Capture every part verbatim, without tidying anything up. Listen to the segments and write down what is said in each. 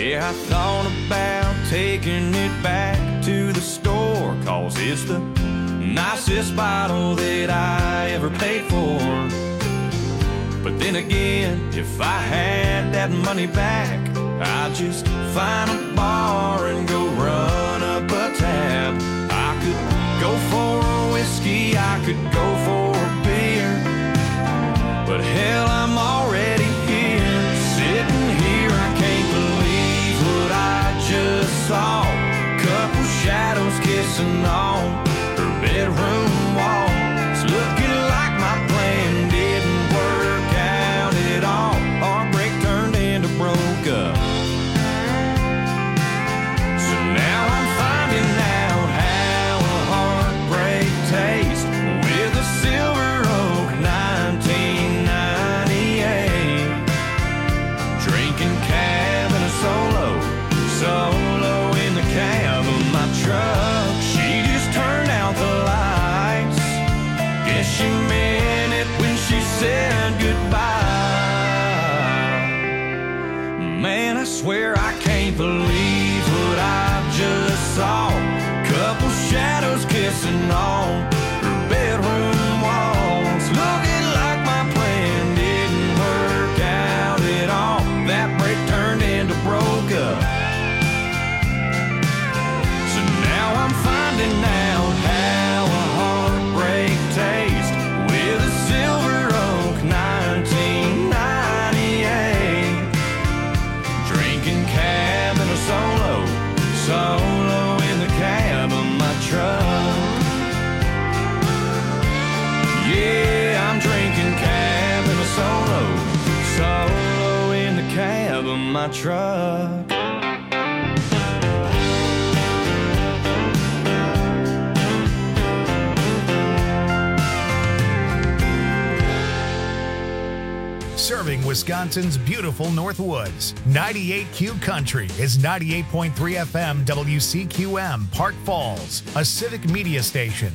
Yeah, I thought about taking it back to the store, 'cause it's the nicest bottle that I ever paid for. But then again, if I had that money back, I'd just find a bar and go run up a tab. I could go for a whiskey, I could go for a beer, but hell, I'm already here, sitting here. I can't believe what I just saw. Couple shadows kissing on her bedroom wall. It's looking like my plan didn't work out at all. Heartbreak turned into broke up. So now I'm finding out how a heartbreak tastes with a Silver Oak nineteen ninety-eight. Drinking cab and a solo, solo in the cab of my truck. She just turned out the lights. Guess she meant it when she said goodbye. Man, I swear I can't believe what I just saw. Couple shadows kissing on her bedroom walls. Looking like my plan didn't work out at all. That break turned into broke up. So now I'm finding out how a heartbreak tastes with a Silver Oak nineteen ninety-eight. Drinking cab and a solo, solo in the cab of my truck. Yeah, I'm drinking cab and a solo, solo in the cab of my truck. Serving Wisconsin's beautiful Northwoods. ninety-eight Q Country is ninety-eight point three F M W C Q M, Park Falls, a civic media station.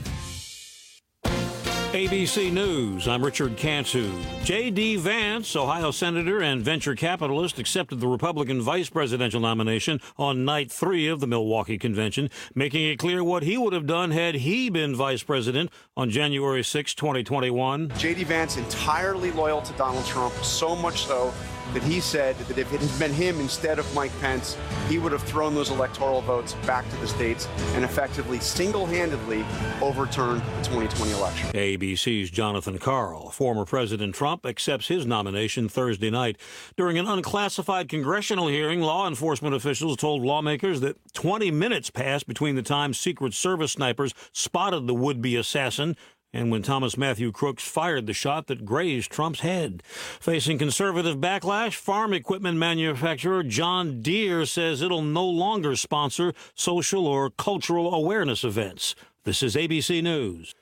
A B C News, I'm Richard Cantu. J D. Vance, Ohio Senator and venture capitalist, accepted the Republican vice presidential nomination on night three of the Milwaukee convention, making it clear what he would have done had he been vice president on January sixth, twenty twenty-one. J D. Vance entirely loyal to Donald Trump, so much so that he said that if it had been him instead of Mike Pence, he would have thrown those electoral votes back to the states and effectively single-handedly overturned the twenty twenty election. A B C's Jonathan Karl. Former President Trump accepts his nomination Thursday night. During an unclassified congressional hearing, law enforcement officials told lawmakers that twenty minutes passed between the time Secret Service snipers spotted the would-be assassin and when Thomas Matthew Crooks fired the shot that grazed Trump's head. Facing conservative backlash, farm equipment manufacturer John Deere says it'll no longer sponsor social or cultural awareness events. This is A B C News.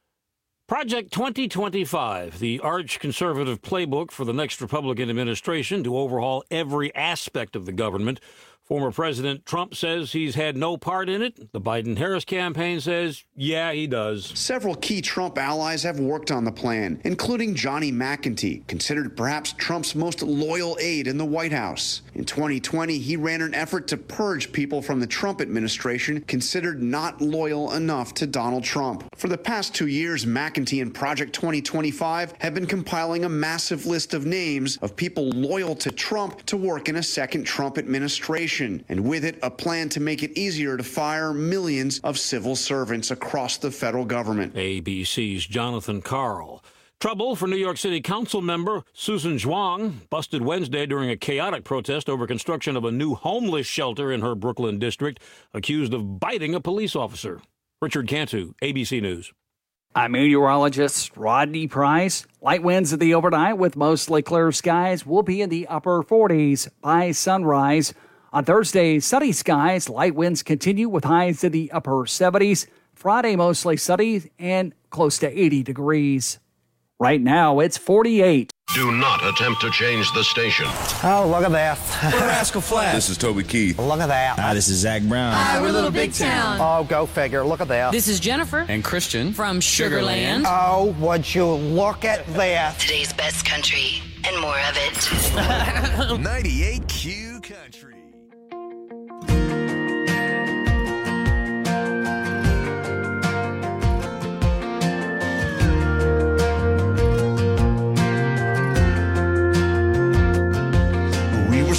Project twenty twenty-five, the arch-conservative playbook for the next Republican administration to overhaul every aspect of the government. Former President Trump says he's had no part in it. The Biden-Harris campaign says, yeah, he does. Several key Trump allies have worked on the plan, including Johnny McEntee, considered perhaps Trump's most loyal aide in the White House. In twenty twenty, he ran an effort to purge people from the Trump administration considered not loyal enough to Donald Trump. For the past two years, McEntee and Project twenty twenty-five have been compiling a massive list of names of people loyal to Trump to work in a second Trump administration. And with it, a plan to make it easier to fire millions of civil servants across the federal government. A B C's Jonathan Karl. Trouble for New York City Council member Susan Zhuang, busted Wednesday during a chaotic protest over construction of a new homeless shelter in her Brooklyn district, accused of biting a police officer. Richard Cantu, A B C News. I'm meteorologist Rodney Price. Light winds in the overnight with mostly clear skies will be in the upper forties by sunrise. On Thursday, sunny skies, light winds continue with highs in the upper seventies. Friday, mostly sunny and close to eighty degrees. Right now, it's forty-eight. Do not attempt to change the station. Oh, look at that. We're Rascal Flatts. This is Toby Keith. Look at that. Hi, this is Zach Brown. Hi, we're Little Big Town. Oh, go figure. Look at that. This is Jennifer. And Christian. From Sugarland. Oh, would you look at that. Today's best country and more of it. ninety-eight Q Country.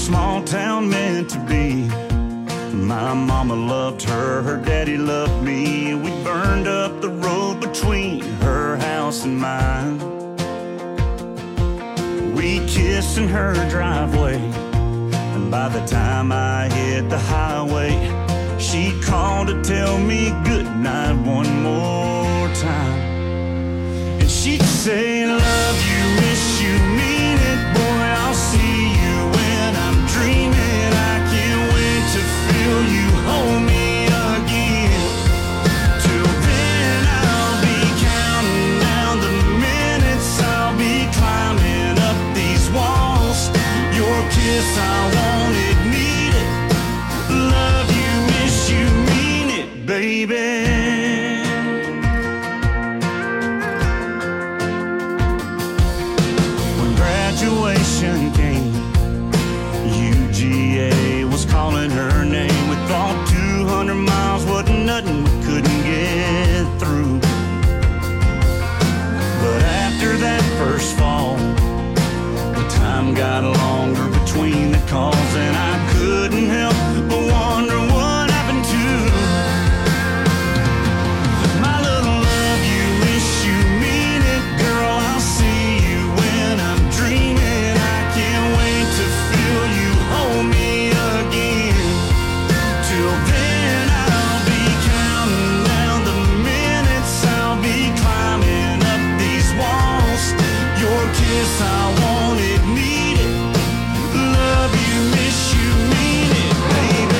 small town meant to be. My mama loved her, her daddy loved me. We burned up the road between her house and mine. We kissed in her driveway, and by the time I hit the highway, she called to tell me goodnight one more time. And she'd say, love you, miss you, mean it, boy, I'll see you when I'm dreaming. I can't wait to feel you hold me again. Till then I'll be counting down the minutes, I'll be climbing up these walls. Your kiss, I want it, need it. Love you, miss you, mean it, baby. Graduation came, U G A was calling her name. We thought two hundred miles wasn't nothing we couldn't get through. But after that first fall, the time got longer between the calls, and I couldn't help but wonder what happened to my little love you, wish you, mean it, girl, I'll see you when I'm dreaming. I can't wait to feel you hold me again. Till then I'll be counting down the minutes, I'll be climbing up these walls. Your kiss, I want it, need it. Love you, miss you, mean it, baby.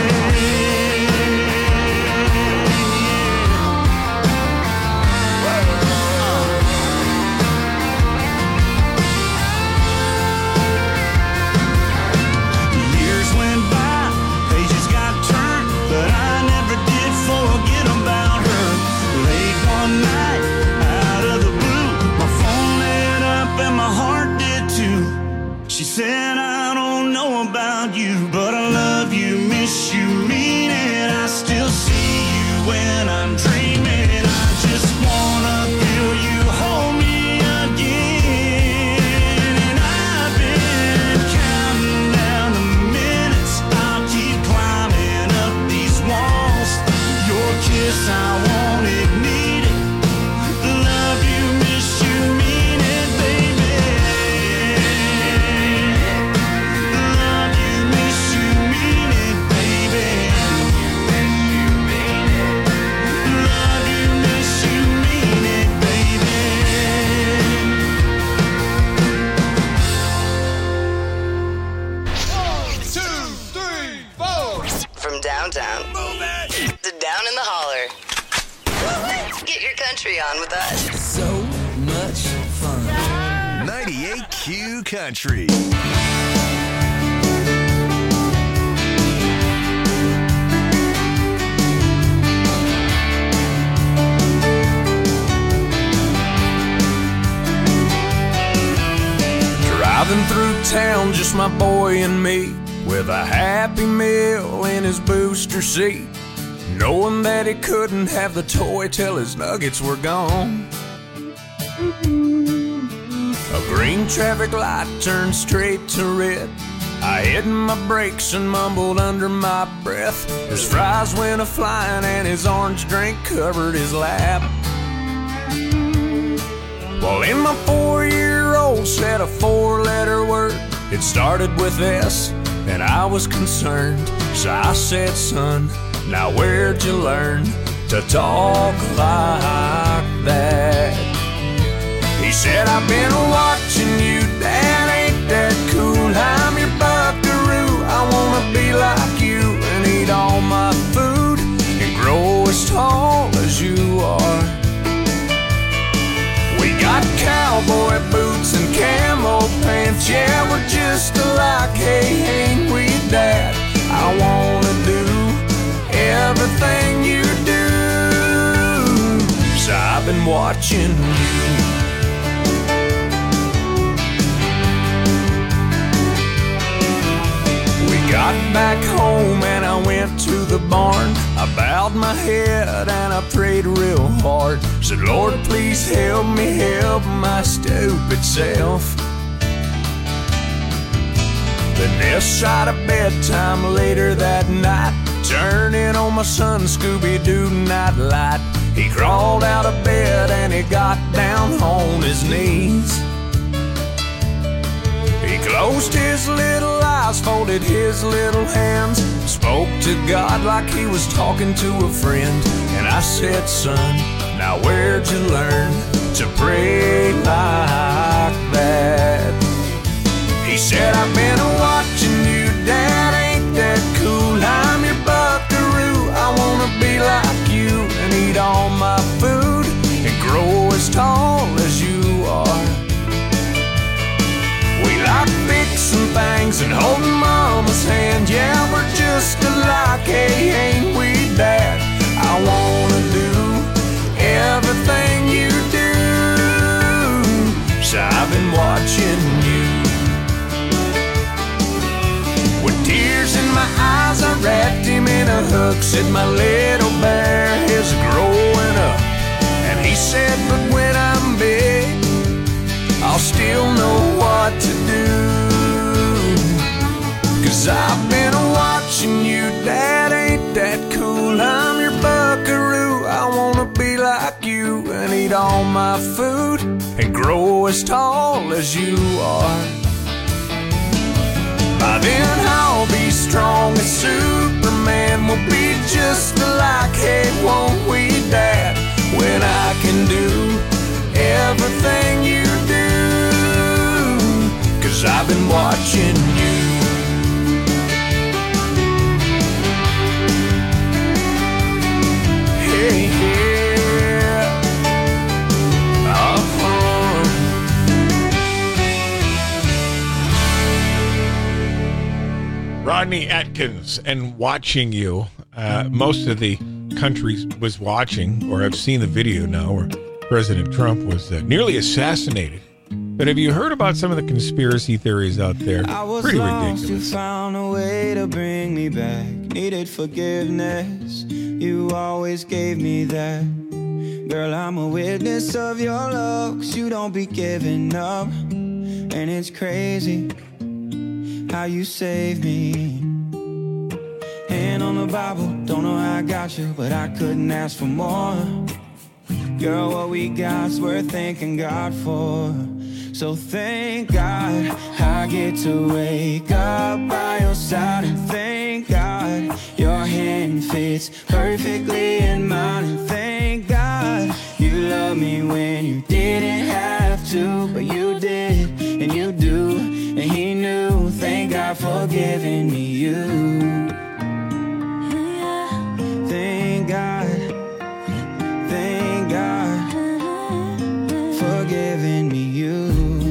Years went by, pages got turned, but I never did forget about her. Late one night, out of the blue, my phone lit up and my heart did too. She said, I don't know about you, but I love you, miss you, mean it. I still see you when I'm dreaming. I just wanna feel you hold me again. And I've been counting down the minutes, I'll keep climbing up these walls. Your kiss, I want it, need it. Love you, miss you, mean it, baby. Love you, miss you, mean it, baby. Love you, miss you, mean it, baby. From downtown to down in the holler. Get your country on with us. So much fun. ninety-eight Q Country. Driving through town, just my boy and me, with a Happy Meal in his booster seat, knowing that he couldn't have the toy till his nuggets were gone. A green traffic light turned straight to red. I hit my brakes and mumbled under my breath. His fries went a-flying and his orange drink covered his lap. Well, then my four-year-old said a four-letter word. It started with S, and I was concerned. So I said, son, now where'd you learn to talk like that? He said, I've been watching you, Dad, ain't that cool? I'm your buckaroo, I wanna be like you and eat all my food and grow as tall as you are. We got cowboy boots and camo pants, yeah, we're just alike, hey, ain't we, Dad? I wanna do everything you do, so I've been watching you. Got back home and I went to the barn. I bowed my head and I prayed real hard. Said, Lord, please help me help my stupid self. Then this side of bedtime later that night, turning on my son Scooby-Doo nightlight. He crawled out of bed and he got down on his knees. He closed his little eyes, folded his little hands, spoke to God like he was talking to a friend. And I said, son, now where'd you learn to pray like that? He said, I've been watching you, Dad, ain't that cool? I'm your buckaroo, I wanna be like you and eat all my food and grow as tall as you are. We like fixing things and holding Mama's hand. Yeah, we're just alike, hey, ain't we, Dad? I wanna do everything you do, so I've been watching you. With tears in my eyes, I wrapped him in a hook, said my little bear is growing up. And he said, but when I'm big, I'll still know what to do. Cause I've been watching you, Dad, ain't that cool? I'm your buckaroo, I wanna be like you and eat all my food and grow as tall as you are. By then I'll be strong as Superman, we'll be just alike, hey, won't we, Dad? When I can do everything you do, cause I've been watching you. Hey, yeah. Uh-huh. Rodney Atkins and Watching You. Uh, most of the country was watching, or have seen the video now, where President Trump was uh, nearly assassinated. But have you heard about some of the conspiracy theories out there? Pretty ridiculous. You found a way to bring me back. Needed forgiveness. You always gave me that. Girl, I'm a witness of your love, 'cause you don't be giving up. And it's crazy how you saved me. Hand on the Bible, don't know how I got you, but I couldn't ask for more. Girl, what we got's worth thanking God for. So thank God I get to wake up by your side, and thank God your hand fits perfectly in mine, and thank God you love me when you didn't have to, but you did, and you do, and he knew. Thank God for giving me you. Thank God, thank God for giving me you.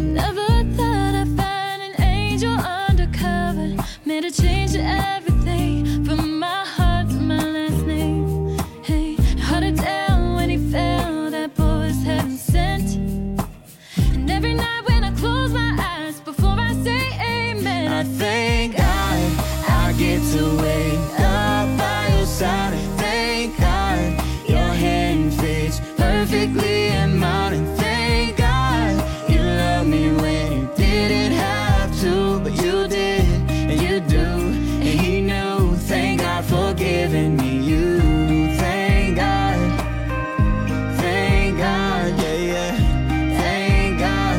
Made a change to everything, from my heart to my last name. Hey, hard to tell when he fell, that boy was heaven sent. And every night when I close my eyes, before I say amen, I thank God I get to wake up by your side. And thank God your hand fits perfectly in mine. And thank God you love me when you didn't have to, but you did. You do, and he knew. Thank God for giving me you. Thank God, thank God, yeah, yeah. Thank God.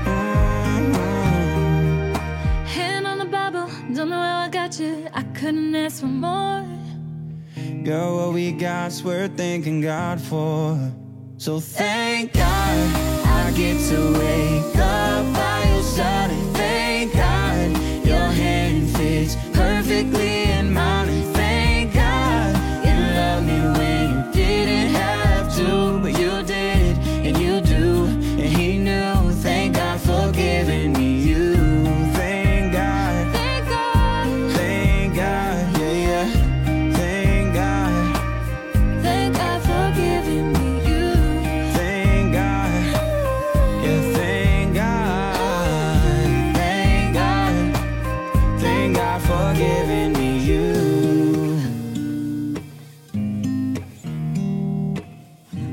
Mm-hmm. Hand on the Bible, don't know how I got you, I couldn't ask for more. Girl, what we got's worth thanking God for. So thank God I get to wake up by your side, and thank God your hand fits perfectly in mine, and thank God you love me when you didn't have to, but you did, and you do, and he knew. Thank God for giving me you. Thank God, thank God, thank God, yeah, yeah. Thank God, thank God for giving me you. Thank God, yeah, thank God, thank God. Thank God for giving me you.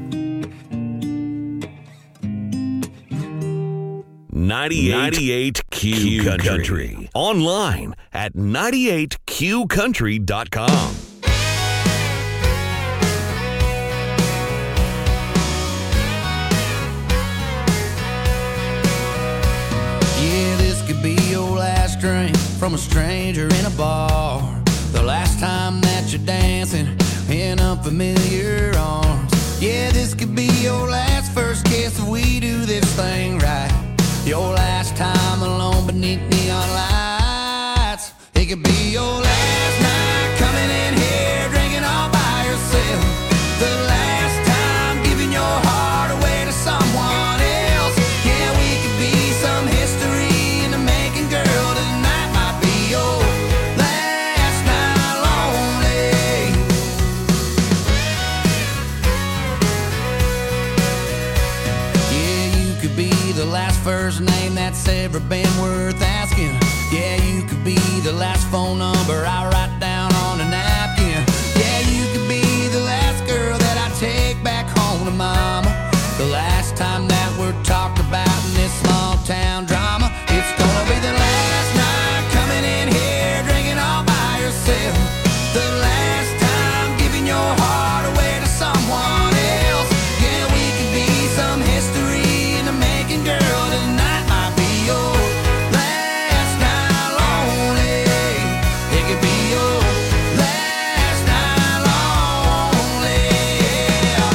ninety-eight, ninety-eight Q, Q Country. Country. Online at ninety-eight Q country dot com. Yeah, this could be your last drink from a stranger in a bar. The last time that you're dancing in unfamiliar arms. Yeah, this could be your last first kiss if we do this thing right. Your last time alone beneath neon lights. It could be your last night coming in here drinking all by yourself. The last time giving your heart away to someone else. Yeah, we could be some history in the making, girl. Tonight might be your last night lonely. Yeah, you could be the last first name that's ever been worth asking. Yeah, you could be the last phone number I write down on a napkin. Yeah, you could be the last girl that I take back home to mama. The last time that we're talked about in this small town drama. It's gonna be the last night coming in here drinking all by yourself. The last time giving your heart away to someone else. Yeah, we could be some history in the making, girl. Tonight might be your last night lonely. It could be your last night lonely. Yeah.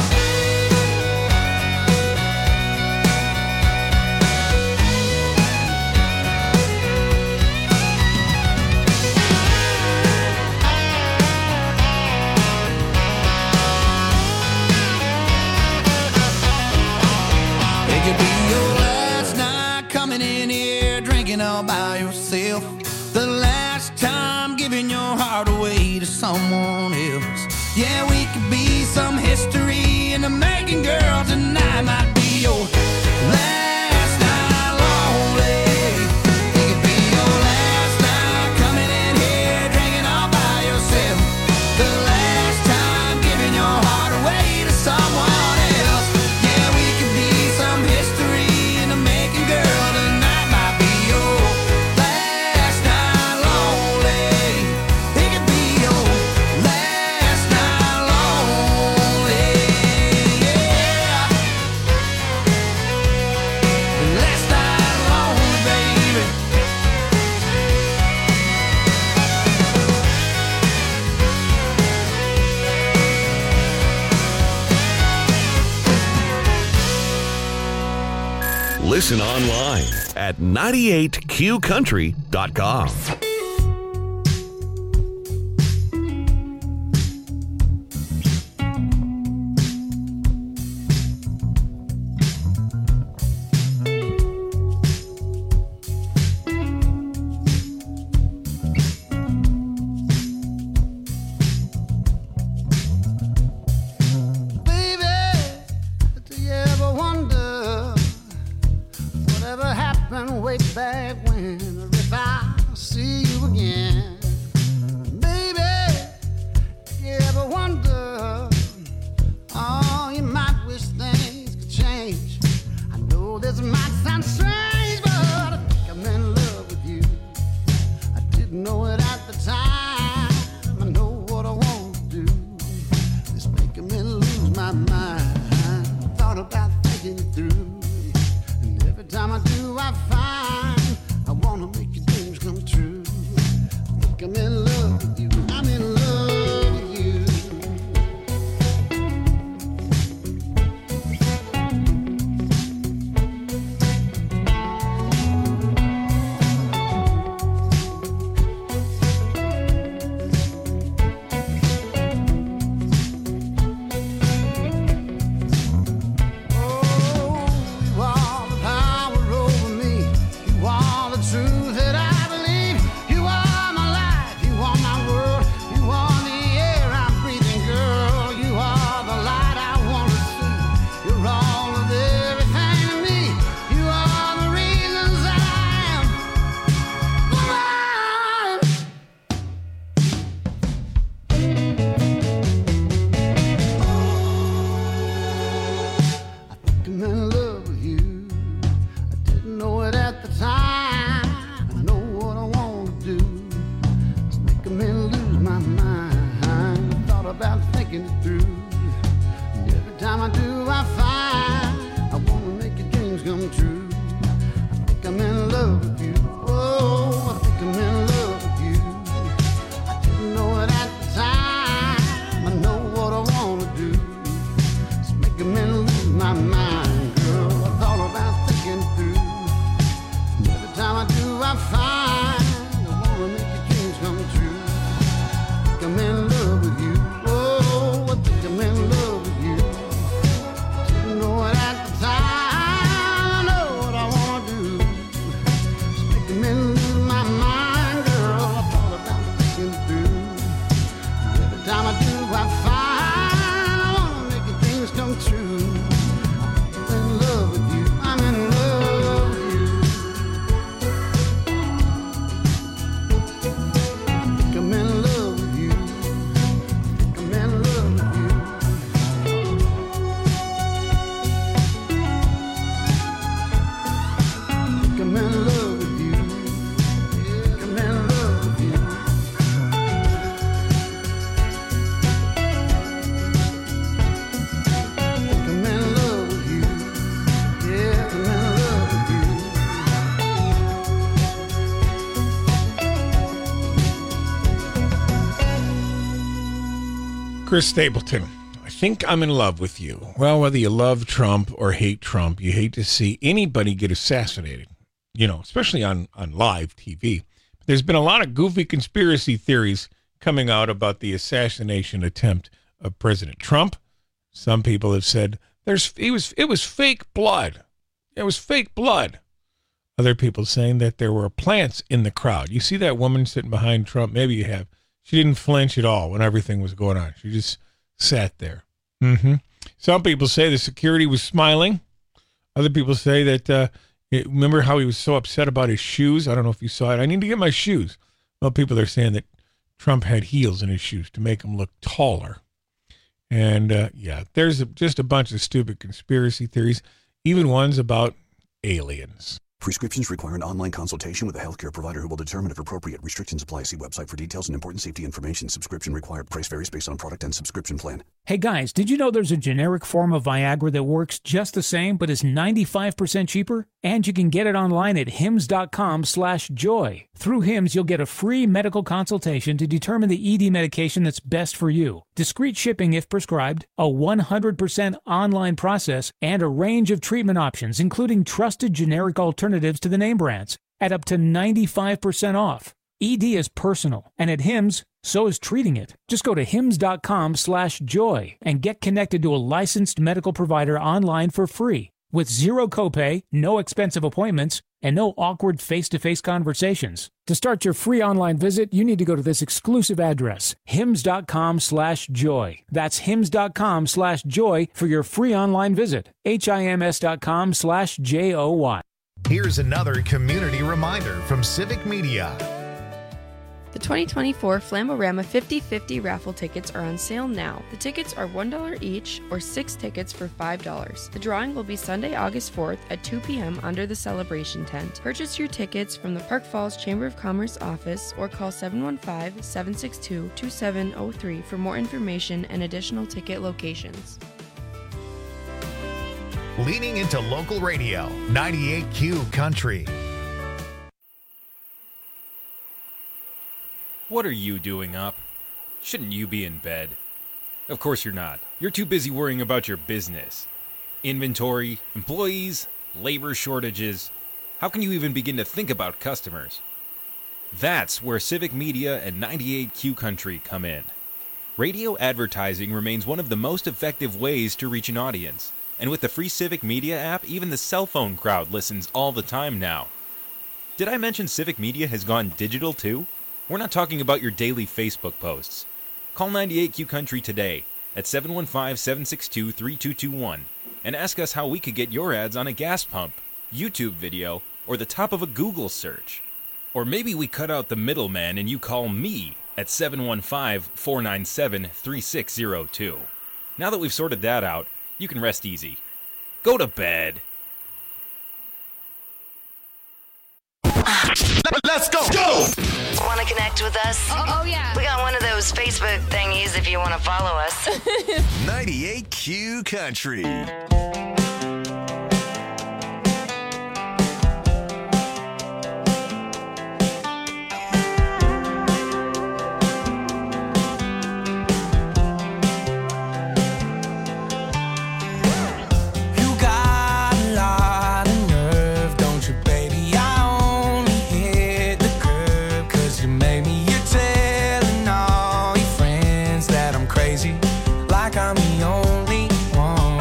It could be your last night coming in here drinking all by yourself. The last time giving your heart away to someone else. Yeah, we could be some history in the making, girl. Tonight might be your last night lonely. It could be your last night coming in here drinking all by yourself. The last time giving your heart away to someone else. Yeah, we could be some history in the making, girl. Tonight might be your last night lonely. It could be your last night lonely. Yeah. Last night lonely, baby. Listen online at ninety-eight Q country dot com. Baby, do you ever wonder whatever happened way back when? Or if I see you thinking it through. And every time I do, I find I wanna make your dreams come true. I think I'm in love with you. Oh, I think I'm in love with you. I didn't know it at the time. I know what I wanna do. It's making me lose my mind, girl. I thought about thinking it through. And every time I do, I find I wanna make your dreams come true. I think I'm in love with you. Oh, I think I'm in love with you. Didn't know it at the time. I know what I wanna do. It's making me lose my mind, girl. I thought about thinking through. And every time I do, I find I wanna make your dreams come true. I'm in love with you. I'm in love with you. I think I'm in love with you. I think I'm in love with you. I think I'm in love with you. Yeah, I'm in love with you. I think I'm in love with you. Yeah, I'm in love with you. Chris Stapleton, I think I'm in love with you. Well, whether you love Trump or hate Trump, you hate to see anybody get assassinated, you know, especially on, on live T V. There's been a lot of goofy conspiracy theories coming out about the assassination attempt of President Trump. Some people have said there's it was it was fake blood. It was fake blood. Other people saying that there were plants in the crowd. You see that woman sitting behind Trump? Maybe you have. She didn't flinch at all when everything was going on. She just sat there. Mm-hmm. Some people say the security was smiling. Other people say that, uh, it, remember how he was so upset about his shoes? I don't know if you saw it. I need to get my shoes. Well, people are saying that Trump had heels in his shoes to make him look taller. And, uh, yeah, there's a, just a bunch of stupid conspiracy theories, even ones about aliens. Prescriptions require an online consultation with a healthcare provider who will determine if appropriate. Restrictions apply. See website for details and important safety information. Subscription required. Price varies based on product and subscription plan. Hey guys, did you know there's a generic form of Viagra that works just the same but is ninety-five percent cheaper? And you can get it online at hims.com slash joy. Through Hims, you'll get a free medical consultation to determine the E D medication that's best for you. Discreet shipping if prescribed, a one hundred percent online process, and a range of treatment options, including trusted generic alternatives to the name brands, at up to ninety-five percent off. E D is personal, and at Hims, so is treating it. Just go to hims.com slash joy and get connected to a licensed medical provider online for free with zero copay, no expensive appointments, and no awkward face-to-face conversations. To start your free online visit, you need to go to this exclusive address, hims.com slash joy. That's hims.com slash joy for your free online visit. H-I-M-S.com slash J-O-Y. Here's another community reminder from Civic Media. The twenty twenty-four Flamborama fifty fifty raffle tickets are on sale now. The tickets are one dollar each, or six tickets for five dollars. The drawing will be Sunday, August fourth at two p.m. under the celebration tent. Purchase your tickets from the Park Falls Chamber of Commerce office or call seven one five, seven six two, two seven zero three for more information and additional ticket locations. Leaning into local radio, ninety-eight Q Country. What are you doing up? Shouldn't you be in bed? Of course you're not. You're too busy worrying about your business. Inventory, employees, labor shortages. How can you even begin to think about customers? That's where Civic Media and ninety-eight Q Country come in. Radio advertising remains one of the most effective ways to reach an audience. And with the free Civic Media app, even the cell phone crowd listens all the time now. Did I mention Civic Media has gone digital too? We're not talking about your daily Facebook posts. Call ninety-eight Q Country today at seven one five, seven six two, three two two one and ask us how we could get your ads on a gas pump, YouTube video, or the top of a Google search. Or maybe we cut out the middleman and you call me at seven one five, four nine seven, three six zero two. Now that we've sorted that out, you can rest easy. Go to bed. Let's go. Go! Want to connect with us? Oh, oh, yeah. We got one of those Facebook thingies if you want to follow us. ninety-eight Q Country. Like I'm the only one.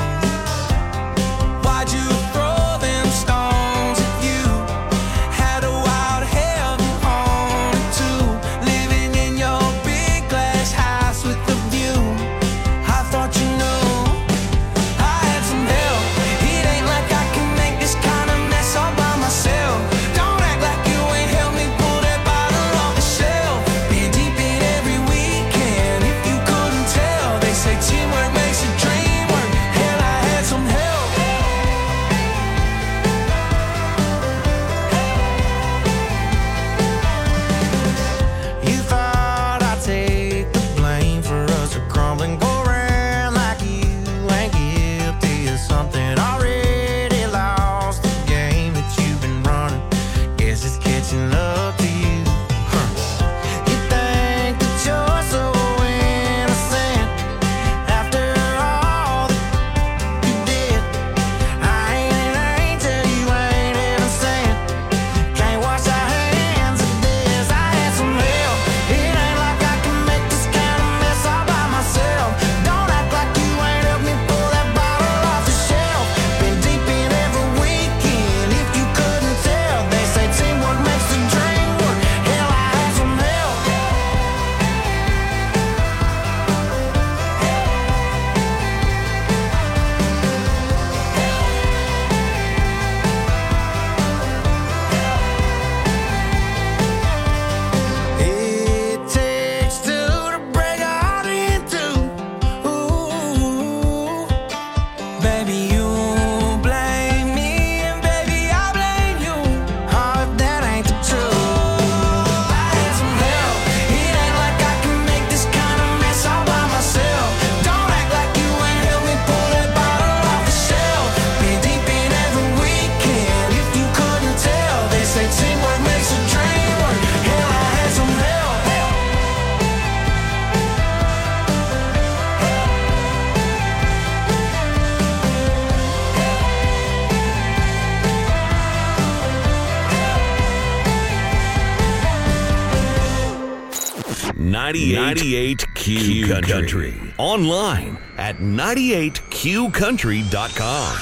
ninety-eight Q Country. Online at ninety-eight Q country dot com.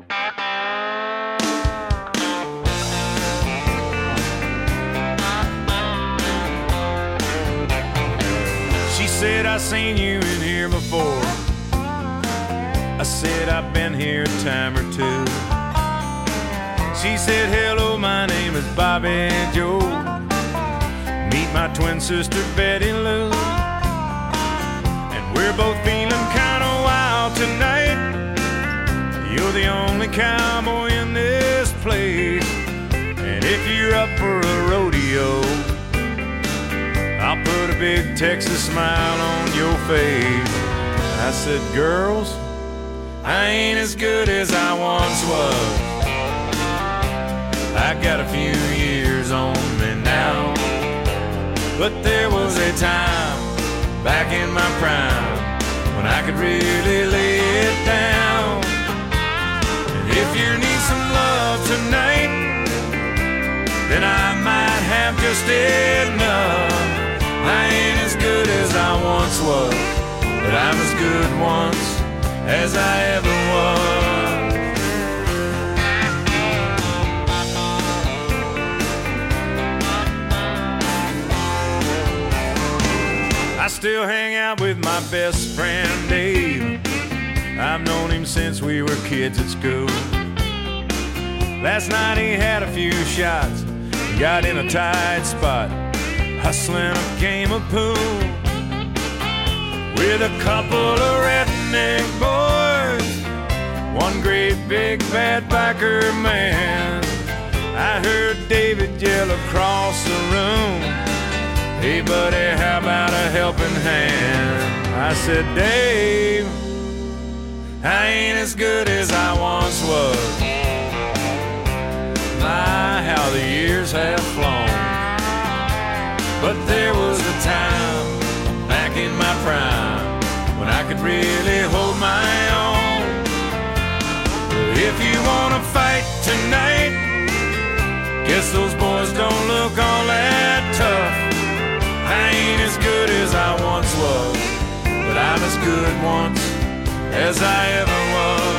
She said, I seen you in here before. I said, I've been here a time or two. She said, hello, my name is Bobby Joe. Meet my twin sister, Betty Lou. And we're both feeling kind of wild tonight. You're the only cowboy in this place. And if you're up for a rodeo, I'll put a big Texas smile on your face. I said, girls, I ain't as good as I once was. I got a few years on me now. But there was a time back in my prime when I could really lay it down. And if you need some love tonight, then I might have just enough. I ain't as good as I once was, but I'm as good once as I ever was. I still hang out with my best friend Dave. I've known him since we were kids at school. Last night he had a few shots and got in a tight spot, hustling a game of pool with a couple of redneck boys, one great big bad biker man. I heard David yell across the room, Hey buddy, how about a helping hand? I said, Dave, I ain't as good as I once was. My, how the years have flown. But there was a time back in my prime when I could really hold my own. If you wanna fight tonight, guess those boys don't look all that tough. I ain't as good as I once was, but I'm as good once as I ever was.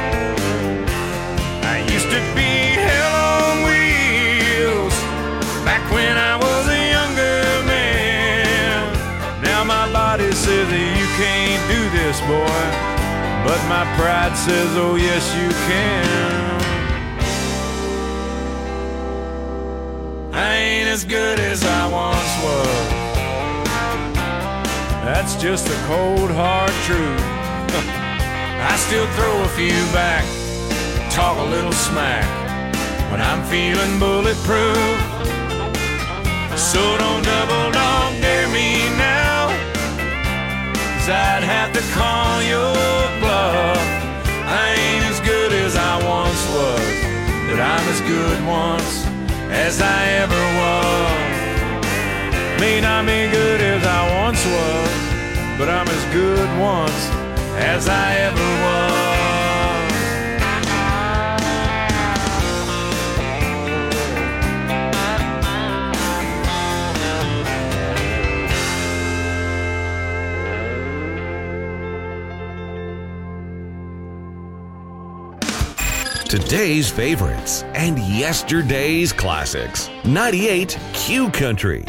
I used to be hell on wheels back when I was a younger man. Now my body says that you can't do this, boy, but my pride says, oh yes you can. I ain't as good as I once was. That's just the cold hard truth. I still throw a few back, talk a little smack when I'm feeling bulletproof. So don't double dog dare me now, 'cause I'd have to call your bluff. I ain't as good as I once was, but I'm as good once as I ever was. May not be good as I once was, but I'm as good once as I ever was. Today's favorites and yesterday's classics. ninety-eight Q Country.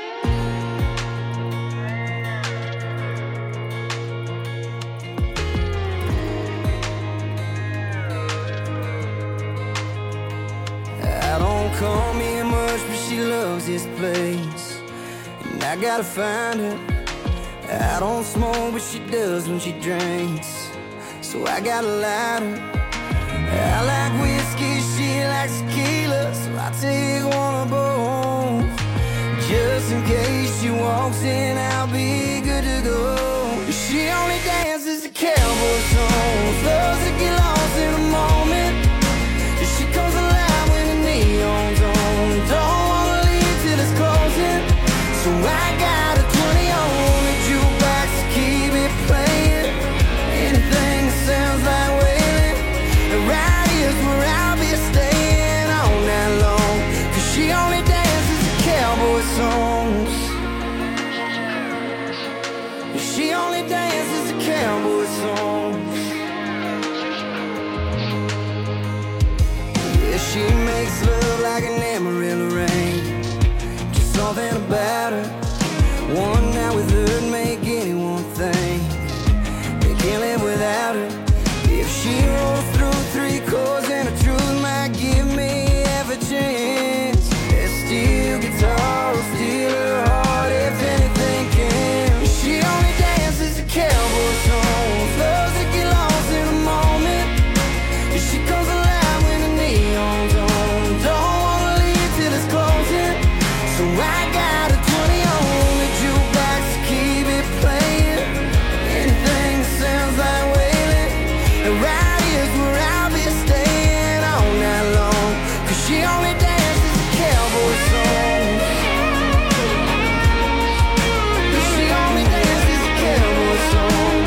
I don't call me much, but she loves this place, and I gotta find her. I don't smoke, but she does when she drinks, so I gotta light her. I like whiskey, she likes tequila, so I take one of both. Just in case she walks in, I'll be good to go. She only dances to cowboy songs, loves to get lost in a moment. She comes alive when the neon's on, don't wanna leave till it's closing. So I got a twenty on the jukebox to keep it playing. Anything that sounds like wailing, right here's where I'll be staying all night long. 'Cause she only dances to cowboy songs. She only dances to cowboy songs. Yeah, she makes love like an Amarillo rain. Just something about her. One night with her make anyone think they can't live without her. If she rolls through three chords and the truth might give me half a chance, that steel guitar will steal her heart if anything can. She only dances to cowboy songs, loves to get lost in a moment. She comes alive when the neon's on, don't wanna leave till it's closing. So I got a twenty on the jukebox to keep it playing. Anything that sounds like wailing, and right here's where I'll be staying all night long. 'Cause she only dances to cowboy songs. She only dances to cowboy songs.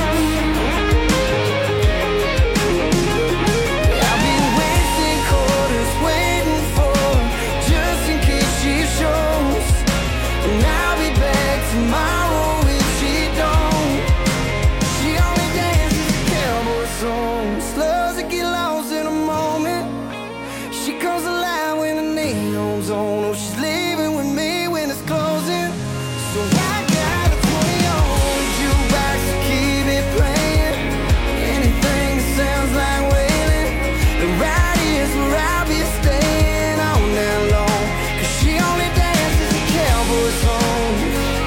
I've been wasting quarters waiting for her, just in case she shows. And I'll be back tomorrow if she don't. She only dances to cowboy songs, loves to get lost in a moment. She comes alive when the neon's on. Oh, she's leaving with me when it's closing. So I got a twenty on the jukebox to keep it playing. Anything that sounds like wailing, the right here's where I'll be staying all night long. 'Cause she only dances to cowboy songs.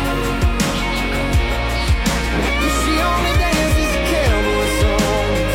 She only dances to cowboy songs.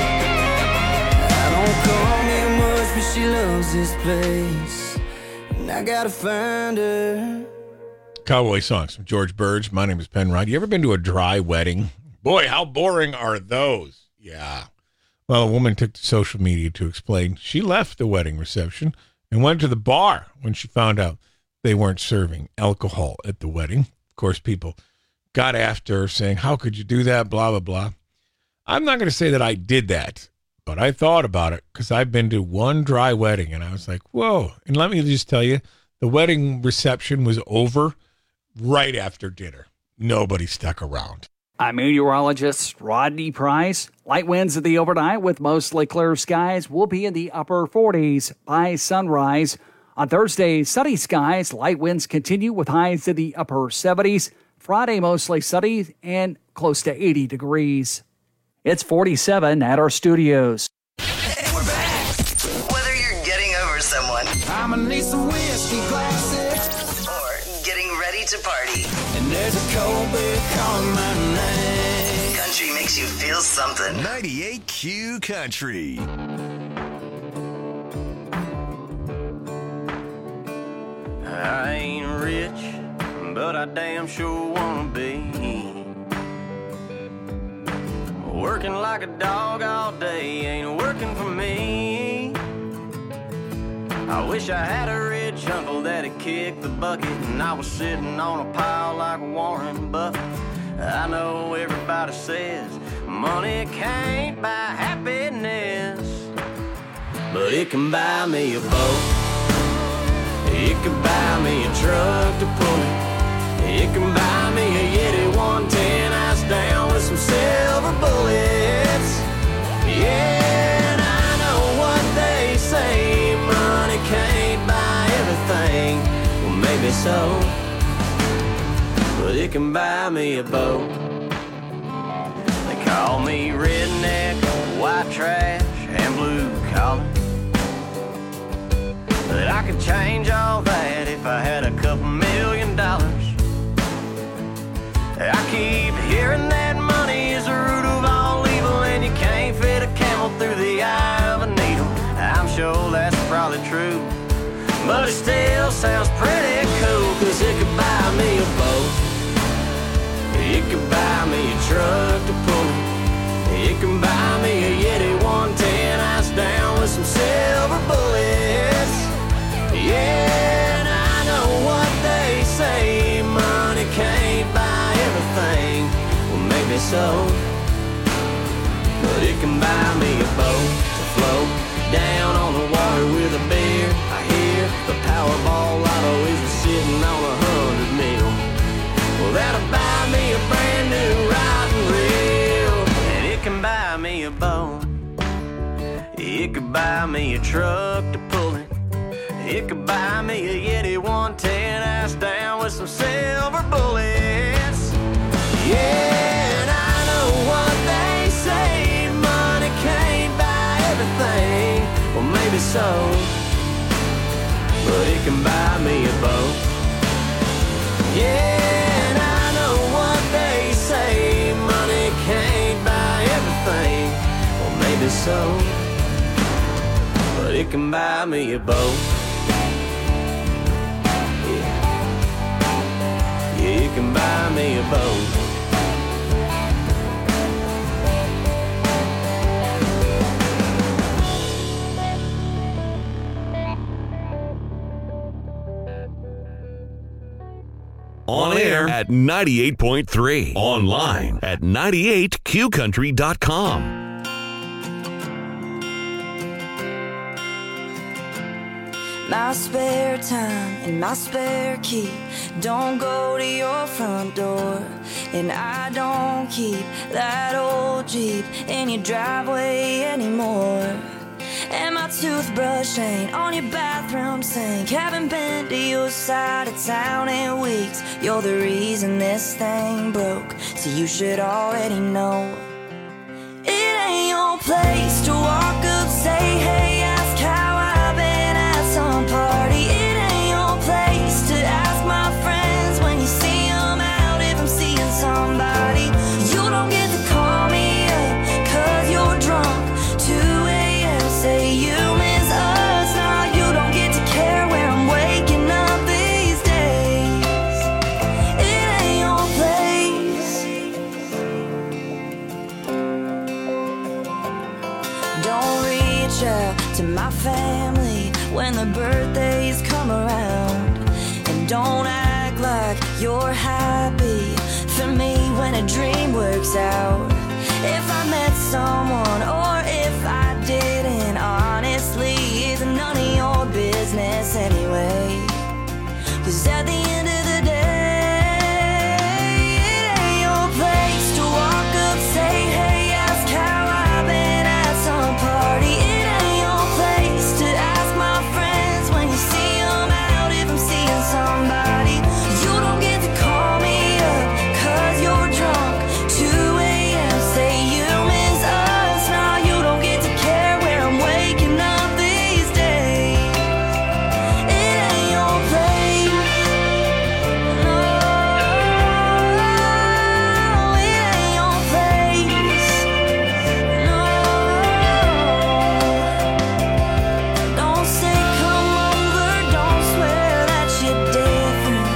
I don't call me much, but she loves this place, and I gotta find her. Cowboy songs from George Burge. My name is Penrod. You ever been to a dry wedding? Boy, how boring are those? Yeah. Well, a woman took to social media to explain she left the wedding reception and went to the bar when she found out they weren't serving alcohol at the wedding. Of course, people got after her saying, how could you do that? Blah, blah, blah. I'm not going to say that I did that, but I thought about it because I've been to one dry wedding and I was like, whoa. And let me just tell you, the wedding reception was over right after dinner. Nobody stuck around. I'm meteorologist Rodney Price. Light winds at the overnight with mostly clear skies will be in the upper forties by sunrise. On Thursday, sunny skies. Light winds continue with highs in the upper seventies. Friday, mostly sunny and close to eighty degrees. It's forty-seven at our studios. Hey, we're back. Whether you're getting over someone, I'ma need some whiskey glasses, or getting ready to party, and there's a cold beer calling my name. country makes you feel something. ninety-eight Q Country. I ain't rich, but I damn sure wanna be. Working like a dog all day ain't working for me. I wish I had a rich uncle that'd kick the bucket and I was sitting on a pile like Warren Buffett. I know everybody says money can't buy happiness, but it can buy me a boat. It can buy me a truck to pull it. It can buy me a Yeti one ten ice down with some silver bullets. Yeah, and I know what they say, money can't buy everything. Well, maybe so, but it can buy me a boat. They call me redneck, white trash, and blue collar, but I could change all that if I had a couple million dollars. I keep hearing that money is the root of all evil, and you can't fit a camel through the eye of a needle. I'm sure that's probably true, but it still sounds pretty cool, cause it could buy me a boat. It could buy me a truck to pull it. It can buy me a Yeti one ten ice down with some silver bullets. Yeah, and I know what they say, money can't buy everything. Well, maybe so, but it can buy me a boat to float down on the water with a beer. I hear the Powerball lotto is sitting on a hundred mil. Well, that'll buy me a brand new riding reel, and it can buy me a boat. It could buy me a truck to pull it. It could buy me a Yeti one ten ice down with some silver bullets. Yeah, and I know what they say, money can't buy everything. Well, maybe so, but it can buy me a boat. Yeah, and I know what they say, money can't buy everything. Well, maybe so, but it can buy me a boat. You can buy me a boat. On air at ninety-eight point three. Online at ninety-eight Q country dot com. My spare time and my spare key don't go to your front door, and I don't keep that old Jeep in your driveway anymore. And my toothbrush ain't on your bathroom sink. Haven't been to your side of town in weeks. You're the reason this thing broke, so you should already know. It ain't your place to walk up, say hey, ask how I've been at some party. It ain't your place to ask my friends when you see them out if I'm seeing somebody. You don't get to call me up cause you're drunk. two a.m. say you miss us. Now you don't get to care where I'm waking you're happy for me when a dream works out. If I met someone or if I didn't, honestly, it's none of your business anyway. 'Cause at the end of the day, it ain't your place to walk up, say, hey, ask how I've been at some party. It ain't your place to ask my friends when you see them out if I'm seeing somebody. You don't get to call me up 'cause you're drunk, two a.m. say you miss us. Now you don't get to care where I'm waking up these days. It ain't your place. No, it ain't your place. No, don't say come over, don't swear that you're different.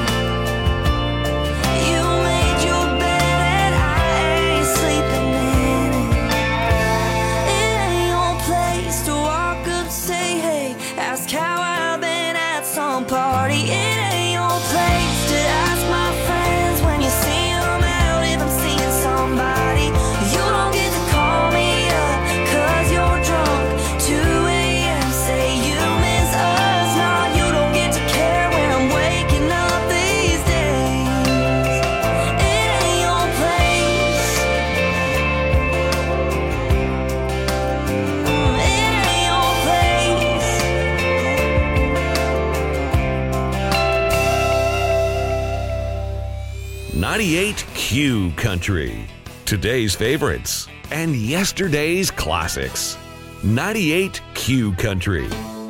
You made your bed and I ain't sleeping in it. It ain't your place to walk up, say hey, ask how I've been at some party. It ain't your place to ask my friends when you see them out if I'm seeing somebody. You don't get to call me up 'cause you're drunk, two a.m. say you miss us. Now you don't get to care when I'm waking up these days. It ain't your place. Mm, it ain't your place. ninety-eight Q Country. Today's favorites and yesterday's classics. ninety-eight Q Country.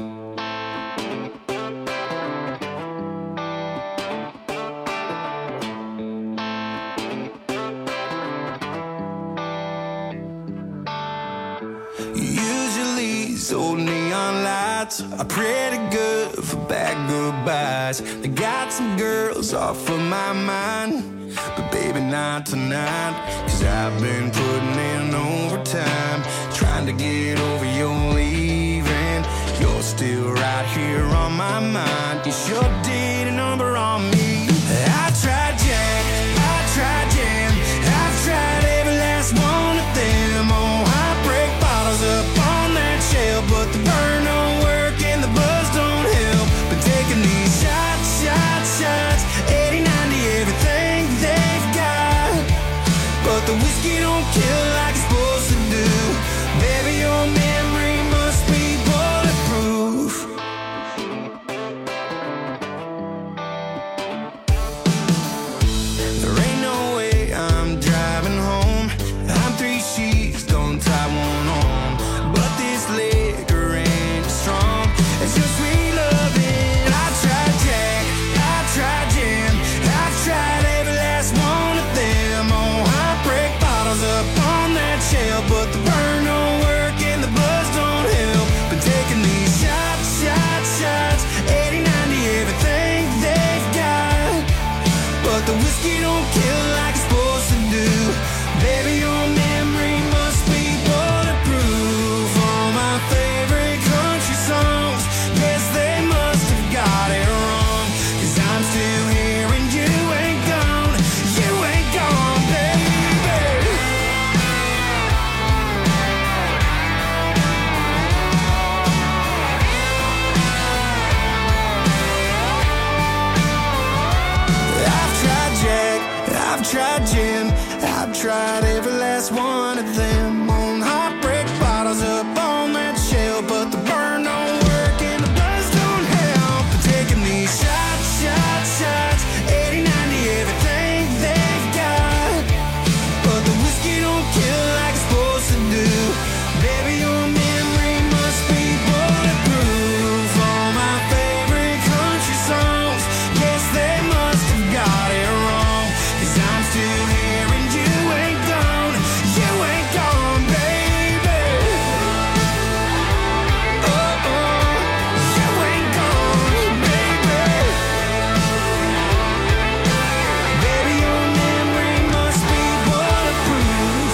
Usually these old neon lights are pretty good for bad goodbyes. They got some girls off of my mind, but baby not tonight. 'Cause I've been putting in overtime, trying to get over your leaving. You're still right here on my mind. You sure did a number on me. I tried Jack, I tried Jam, I've tried every last one of them. Oh, heartbreak bottles up on that shelf, but the burn don't work and the buzz don't help. But taking these shots, shots, shots, eighty, ninety, everything they've got. But the whiskey don't kill like it's supposed to do. Baby, your memory must be bulletproof. There ain't no way I'm driving home. I'm three sheets, don't tie one on. But this liquor ain't strong. It's your sweet loving. I tried Jack, I tried Jam, I've tried every last one of them. Oh, heartbreak bottles up on that shelf, but the burn don't work and the buzz don't help. But taking these shots, shots, shots, eighty, ninety, everything they've got. But the whiskey don't kill like it's supposed to do. Baby, your memory must be bulletproof. All my favorite country songs, guess they must have got it wrong. 'Cause I'm still here and you ain't gone. You ain't gone, baby. I've tried Jack, I've tried Jim, I've tried every last one of them. On heartbreak bottles up on that shelf, but the burn don't work and the buzz don't help. But taking these shots, shots, shots, eighty, ninety, everything they've got. But the whiskey don't kill like it's supposed to do. Baby, your memory must be bulletproof. All my favorite country songs, guess they must have got it wrong. 'Cause I'm still here and you ain't gone. You ain't gone, baby. Oh, oh, you ain't gone, baby. Baby, your memory must be bulletproof.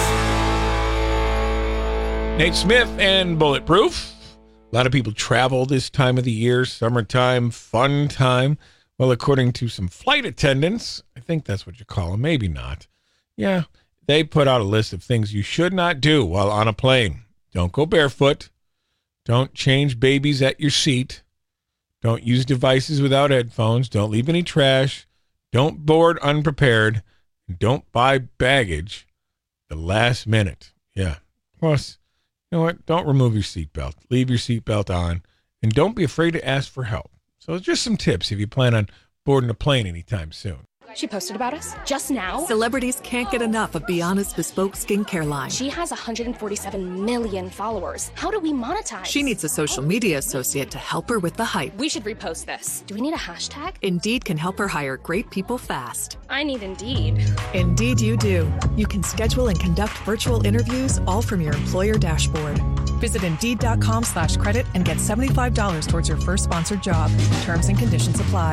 Nate Smith and Bulletproof. A lot of people travel this time of the year, summertime, fun time. Well, according to some flight attendants, I think that's what you call them, maybe not. Yeah, they put out a list of things you should not do while on a plane. Don't go barefoot. Don't change babies at your seat. Don't use devices without headphones. Don't leave any trash. Don't board unprepared. Don't buy baggage the last minute. Yeah. Plus, you know what? Don't remove your seatbelt. Leave your seatbelt on. And don't be afraid to ask for help. So just some tips if you plan on boarding a plane anytime soon. She posted about us just now. Celebrities can't get enough of Beyonce's bespoke skincare line. She has one hundred forty-seven million followers. How do we monetize? She needs a social media associate to help her with the hype. We should repost this. Do we need a hashtag? Indeed can help her hire great people fast. I need Indeed. Indeed you do. You can schedule and conduct virtual interviews all from your employer dashboard. Visit Indeed.com slash credit and get seventy-five dollars towards your first sponsored job. Terms and conditions apply.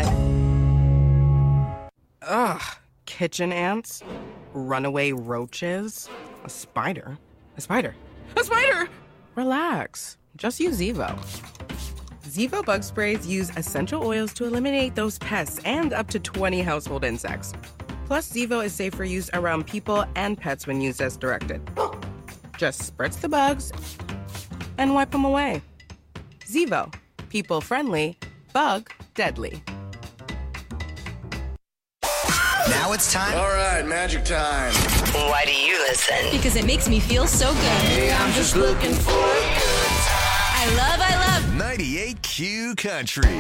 Ugh, kitchen ants, runaway roaches, a spider, a spider, a spider! Relax, just use Zevo. Zevo bug sprays use essential oils to eliminate those pests and up to twenty household insects. Plus, Zevo is safe for use around people and pets when used as directed. Just spritz the bugs and wipe them away. Zevo, people friendly, bug deadly. Now it's time. All right, magic time. Why do you listen? Because it makes me feel so good. Hey, I'm just looking for a good time. I love, I love ninety-eight Q Country.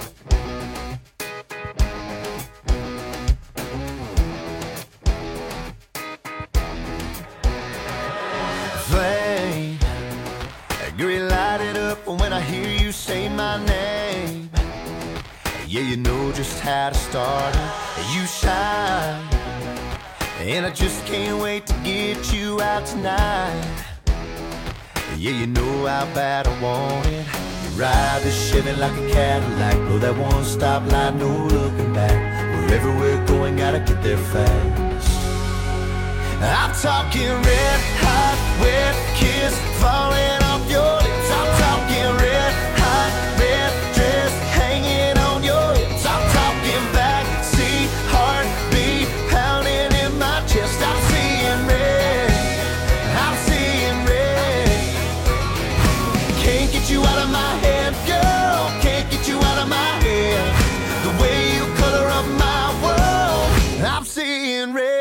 Flame, get lighted up when I hear you say my name. Yeah, you know just how to start it. You shine, and I just can't wait to get you out tonight. Yeah, you know how bad I want it. You ride the Chevy like a Cadillac, blow that one stop light, no looking back. Wherever we're going, gotta get there fast. I'm talking red hot, wet kiss falling off your lips. I'm talking red hot, red dress hanging on your hips. I'm talking backseat heartbeat pounding in my chest. I'm seeing red, I'm seeing red. Can't get you out of my head, girl. Can't get you out of my head. The way you color up my world, I'm seeing red.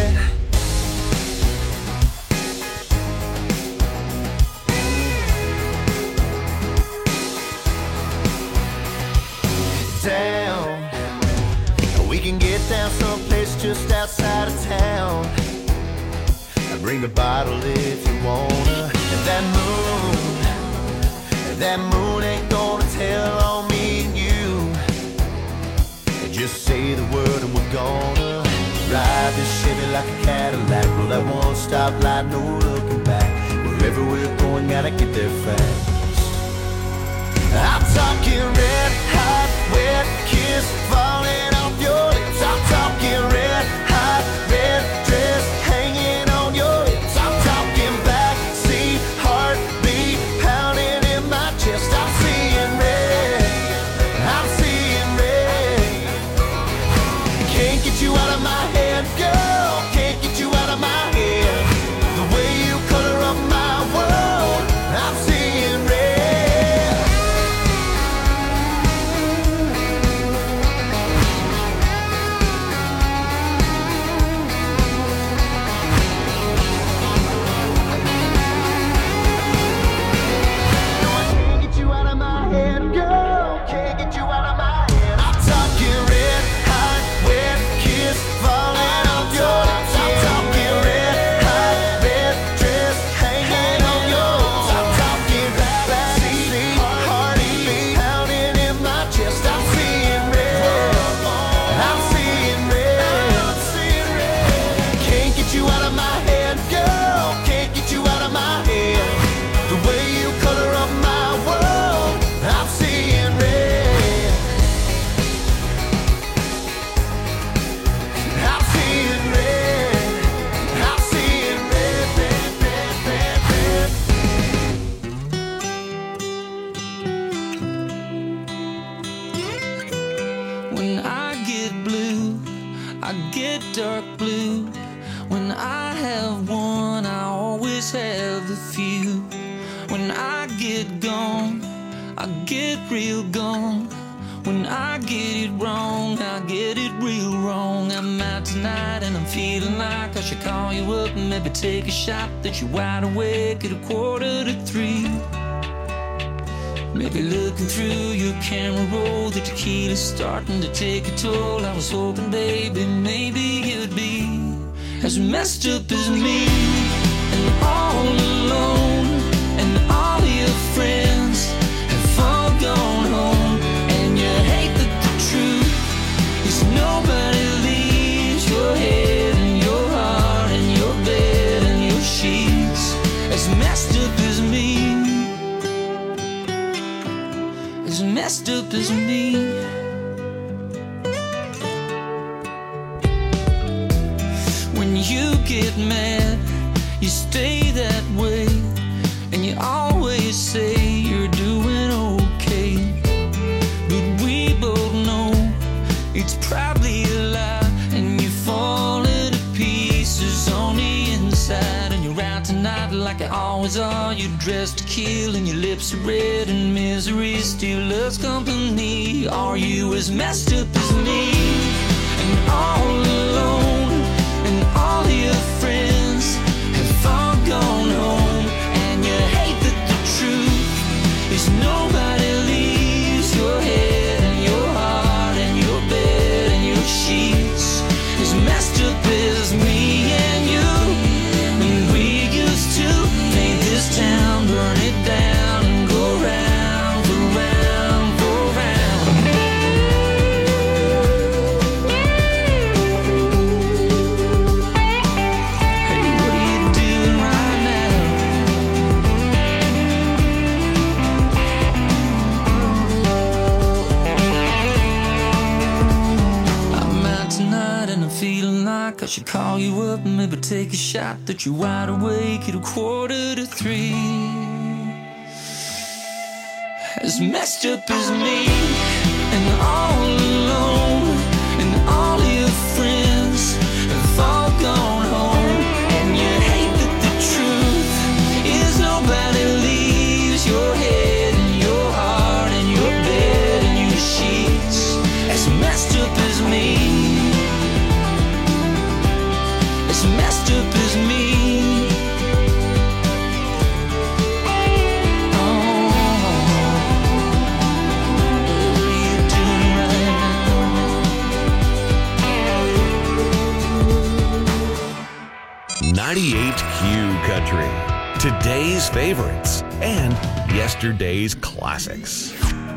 Down, we can get down someplace just outside of town. Bring a bottle if you wanna. And that moon, that moon ain't gonna tell on me and you. Just say the word and we're gonna ride this Chevy like a Cadillac. Roll that one stop light, no looking back. Wherever we're going, gotta get there fast. I'm talking red hot, wet kiss falling off your lips. I'm talking red hot, red dress hanging on your hips. I'm talking backseat heartbeat pounding in my chest. I'm seeing red, I'm seeing red. Can't get you out of my head, girl. Can't get you out of my head. The way you color up my world, I'm seeing red. Falling off your get dark blue. When I have one, I always have a few. When I get gone, I get real gone. When I get it wrong, I get it real wrong. I'm out tonight and I'm feeling like I should call you up and maybe take a shot that you're wide awake at a quarter to three. Maybe looking through your camera roll, the tequila's starting to take a toll. I was hoping, baby, maybe you'd be as messed up as me, and all alone, and all your friends have all gone home, and you hate that the truth is nobody leaves your head and your heart and your bed and your sheets as messed up as me, as messed up as me. When you get mad, you stay that way, and you always say you're doing okay. But we both know it's probably a lie, and you're falling to pieces on the inside. And you're out tonight like you always are. You're dressed to kill, and your lips are red, and misery still loves company. Are you as messed up as me, and all alone? And all your friends have all gone home, and you hate that the truth is nobody leaves your head and your heart and your bed and your sheets as messed up as me and you. And we used to paint this town, burn it down, and go round for round for round. I should call you up and maybe take a shot that you're wide awake at a quarter to three. As messed up as me, and all alone, and all your friends have all gone home, and you hate that the truth is nobody leaves your head and your heart and your bed and your sheets. As messed up as me, as messed up as me. Oh, what are you doing right now? ninety-eight Q Country. Today's favorites and yesterday's classics.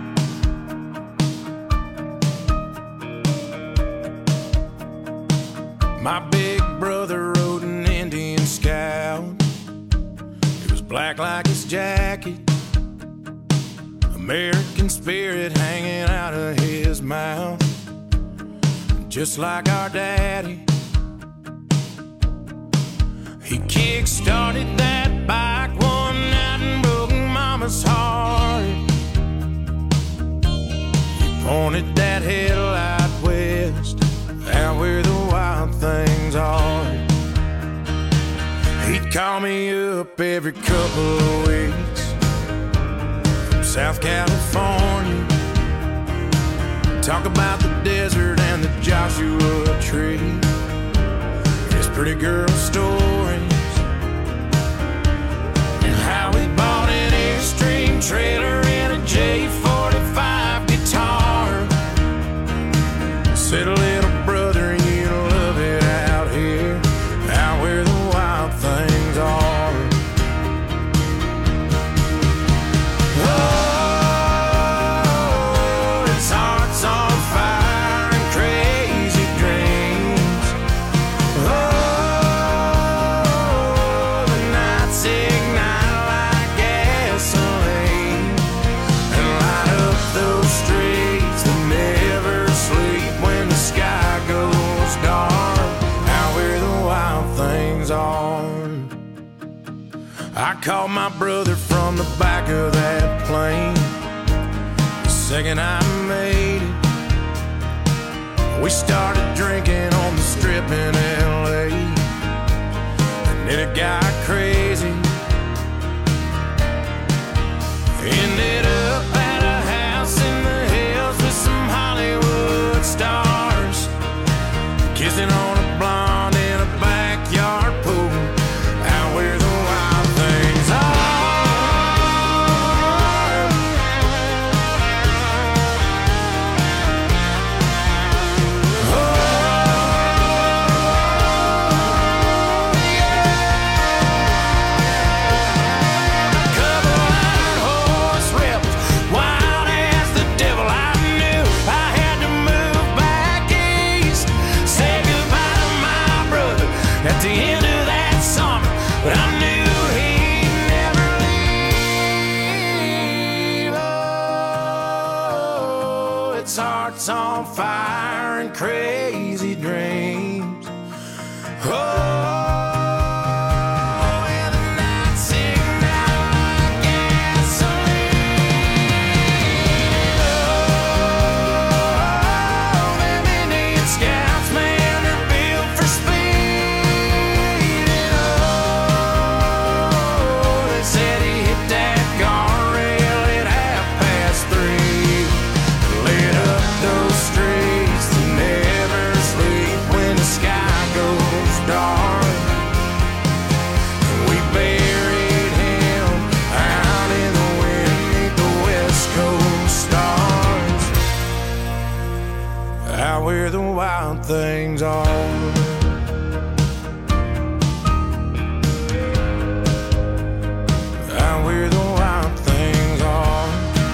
My big brother rode an Indian Scout. It was black like his jacket, American spirit hanging out of his mouth, just like our daddy. He kick-started that bike one night and broke Mama's heart. He pointed that headlight west, out where the wild things are. He'd call me up every couple of weeks from South California, talk about the desert and the Joshua tree, his pretty girl stories, and how he bought an Airstream trailer and a J forty-five guitar. Said, little brother, you love it out here, out where the wild things are. Oh, his heart's on fire and crazy dreams. Oh, the nights ignite like gasoline and light up those streets that never sleep when the sky goes dark, out where the wild things are. I called my brother from the back of that plane the second I made it. We started drinking on the Strip in L A, and then it got crazy. Ended up at a house in the hills with some Hollywood stars, kissing on a blonde in a backyard pool, out where the wild things are. At the end of that summer, but I knew he'd never leave. Oh, its heart's on fire and crazy dreams. Oh. Where the wild things are. Out where the wild things are.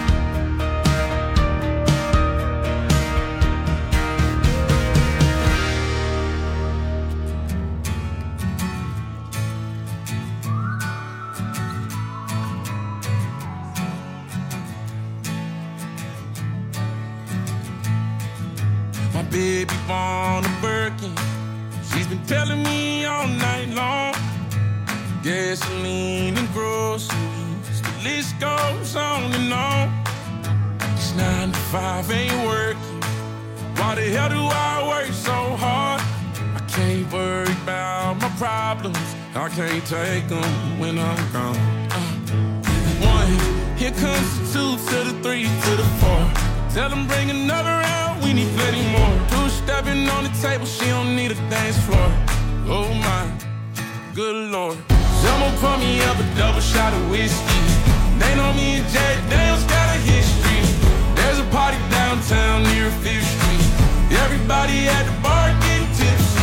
Baby born a Birkin, she's been telling me all night long. Gasoline and groceries, the list goes on and on. This nine to five ain't working. Why the hell do I work so hard? I can't worry about my problems, I can't take them when I'm gone. uh, One, here comes the two to the three to the four. Tell them bring another round, we need plenty more. Two stepping on the table, she don't need a dance floor. Oh my, good lord. Someone pour me up a double shot of whiskey. They know me and Jack Daniels got a history. There's a party downtown near Fifth Street. Everybody at the bar getting tipsy.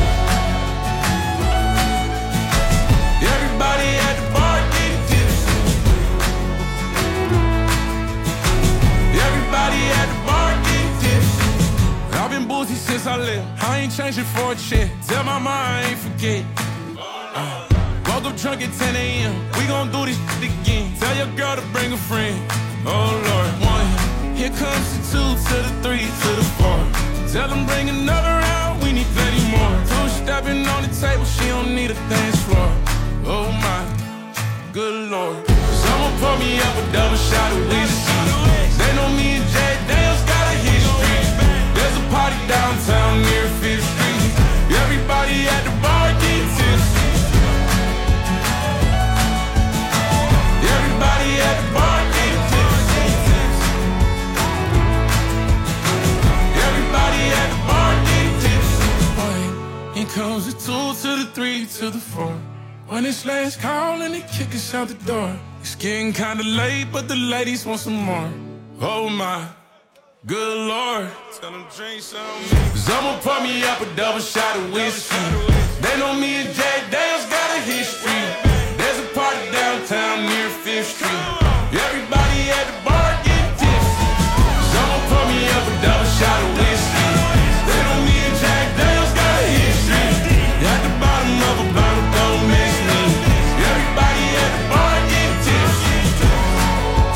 Everybody at the bar getting tipsy. Everybody at the bar getting tipsy. I've been boozy since I left, I ain't changing for a check. Tell my mom I ain't forget. uh, Woke up drunk at ten a.m. We gon' do this shit again. Tell your girl to bring a friend. Oh Lord. One, here comes the two to the three to the four. Tell them bring another round, we need plenty more. Two stepping on the table, she don't need a dance floor. Oh my, good lord. Someone pour me up a double shot of whiskey. They know me and Jack Daniels got a history. There's a party downtown near Fifth Street. Everybody at the bar getting tipsy. Everybody at the bar getting tipsy. Everybody at the bar getting tipsy. Boy, here comes the two to the three to the four. When it's last call and they kick us out the door. It's getting kinda late, but the ladies want some more. Oh my, good lord. Tell them drink some. Someone pour me up a double shot of whiskey.